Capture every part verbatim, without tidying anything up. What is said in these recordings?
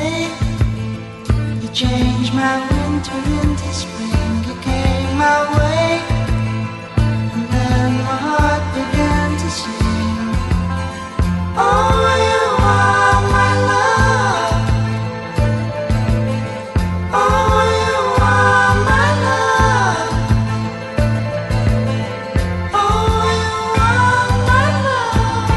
day. You changed my winter into spring. You came my way, and then my heart began to sing. Oh, you are my love. Oh, you are my love. Oh, you are my love.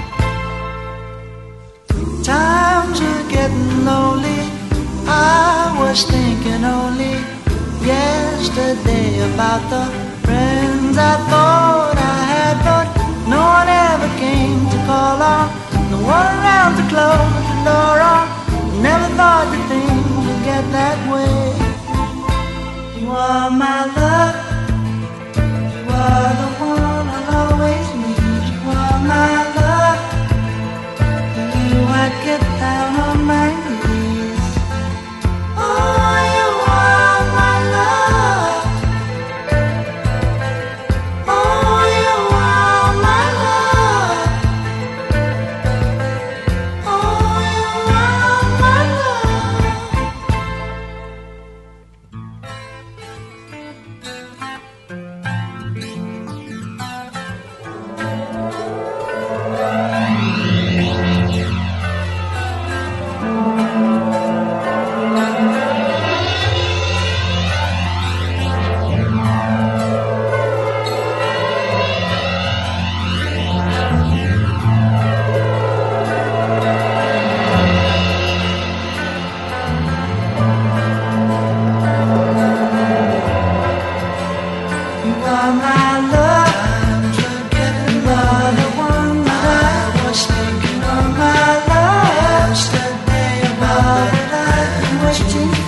Times are getting lonely. I was thinking only yesterday about the friends I thought I had, but no one ever came to call on, no one around to close the door on. Never thought that things would get that way. You are my love. You are the one I'll always need. You are my love. For you I'd get down on my knees. Oh, you are my love. Oh, you are my love. Oh, you are my love. You are my love. You are the one that I was thinking of, my love. Yesterday about it I've been waiting